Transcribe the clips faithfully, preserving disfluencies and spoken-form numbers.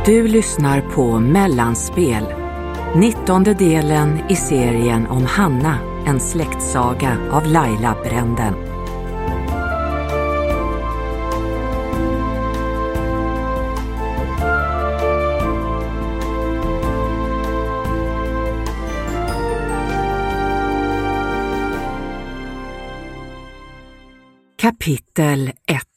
Du lyssnar på Mellanspel, nittonde delen i serien om Hanna, en släktsaga av Laila Bränden. Kapitel ett.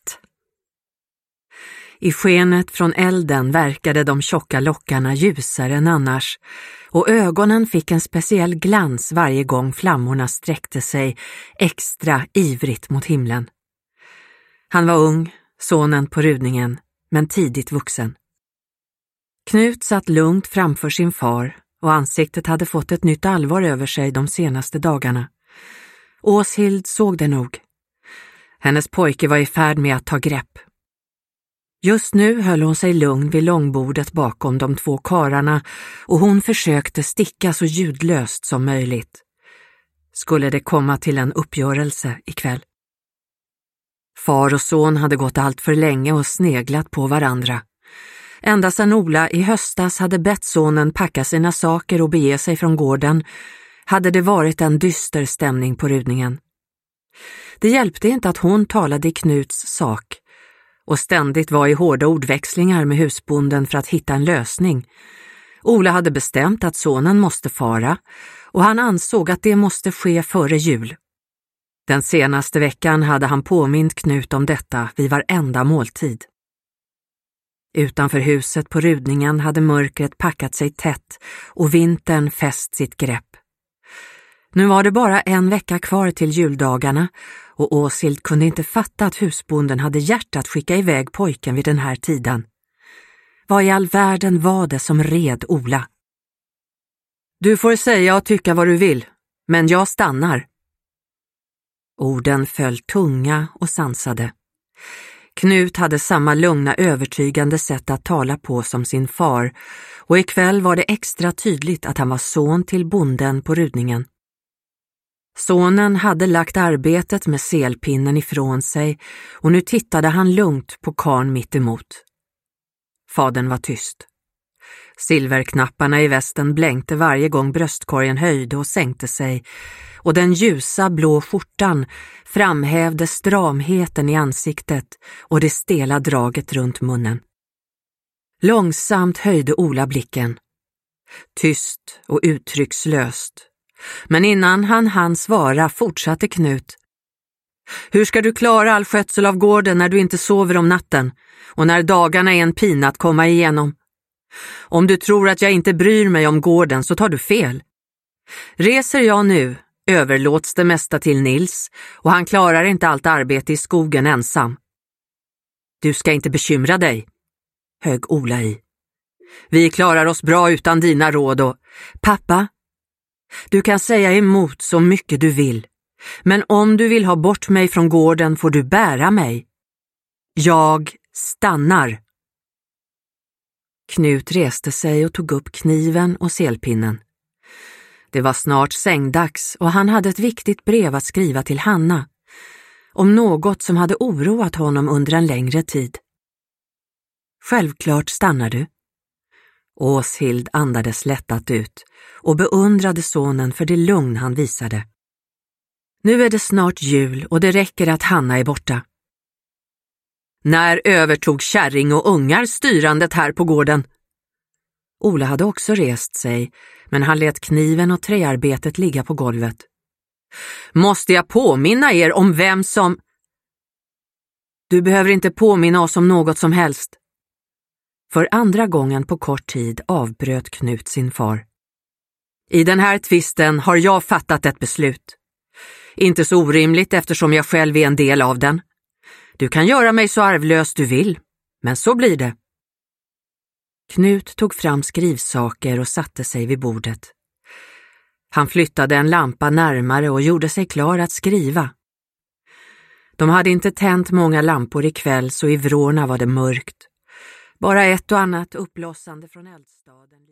I skenet från elden verkade de tjocka lockarna ljusare än annars, och ögonen fick en speciell glans varje gång flammorna sträckte sig extra ivrigt mot himlen. Han var ung, sonen på Rudningen, men tidigt vuxen. Knut satt lugnt framför sin far, och ansiktet hade fått ett nytt allvar över sig de senaste dagarna. Åshild såg det nog. Hennes pojke var i färd med att ta grepp. Just nu höll hon sig lugn vid långbordet bakom de två karlarna, och hon försökte sticka så ljudlöst som möjligt. Skulle det komma till en uppgörelse ikväll? Far och son hade gått allt för länge och sneglat på varandra. Ända sedan Ola i höstas hade bett sonen packa sina saker och bege sig från gården hade det varit en dyster stämning på Rudningen. Det hjälpte inte att hon talade i Knuts sak och ständigt var i hårda ordväxlingar med husbonden för att hitta en lösning. Ola hade bestämt att sonen måste fara, och han ansåg att det måste ske före jul. Den senaste veckan hade han påmint Knut om detta vid varenda måltid. Utanför huset på Rudningen hade mörkret packat sig tätt och vintern fäst sitt grepp. Nu var det bara en vecka kvar till juldagarna, och Åshild kunde inte fatta att husbonden hade hjärtat skicka iväg pojken vid den här tiden. Vad i all världen var det som red Ola? Du får säga och tycka vad du vill, men jag stannar. Orden föll tunga och sansade. Knut hade samma lugna, övertygande sätt att tala på som sin far, och ikväll var det extra tydligt att han var son till bonden på Rudningen. Sonen hade lagt arbetet med selpinnen ifrån sig, och nu tittade han lugnt på karln mitt emot. Fadern var tyst. Silverknapparna i västen blänkte varje gång bröstkorgen höjde och sänkte sig, och den ljusa blå skjortan framhävde stramheten i ansiktet och det stela draget runt munnen. Långsamt höjde Ola blicken. Tyst och uttryckslöst. Men innan han hann svara fortsatte Knut. Hur ska du klara all skötsel av gården när du inte sover om natten och när dagarna är en pina att komma igenom? Om du tror att jag inte bryr mig om gården så tar du fel. Reser jag nu överlåts det mesta till Nils, och han klarar inte allt arbete i skogen ensam. Du ska inte bekymra dig, högg Ola i. Vi klarar oss bra utan dina råd och... Pappa, du kan säga emot så mycket du vill, men om du vill ha bort mig från gården får du bära mig. Jag stannar. Knut reste sig och tog upp kniven och selpinnen. Det var snart sängdags, och han hade ett viktigt brev att skriva till Hanna om något som hade oroat honom under en längre tid. Självklart stannar du. Åshild andades lättat ut och beundrade sonen för det lugn han visade. Nu är det snart jul och det räcker att Hanna är borta. När övertog kärring och ungar styrandet här på gården? Ola hade också rest sig, men han lät kniven och träarbetet ligga på golvet. Måste jag påminna er om vem som... Du behöver inte påminna oss om något som helst. För andra gången på kort tid avbröt Knut sin far. I den här tvisten har jag fattat ett beslut. Inte så orimligt eftersom jag själv är en del av den. Du kan göra mig så arvlös du vill, men så blir det. Knut tog fram skrivsaker och satte sig vid bordet. Han flyttade en lampa närmare och gjorde sig klar att skriva. De hade inte tänt många lampor ikväll, så i vrårna var det mörkt. Bara ett och annat upplossande från eldstaden.